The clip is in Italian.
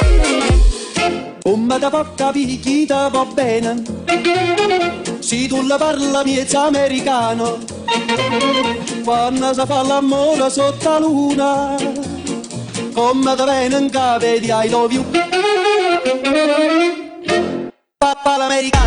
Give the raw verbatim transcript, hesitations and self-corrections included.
Come da fa capire chi ti va bene, se tu la parla miezza americano, quando si fa l'amore sotto la luna, come da viene in capo di I love you. Papà l'americano.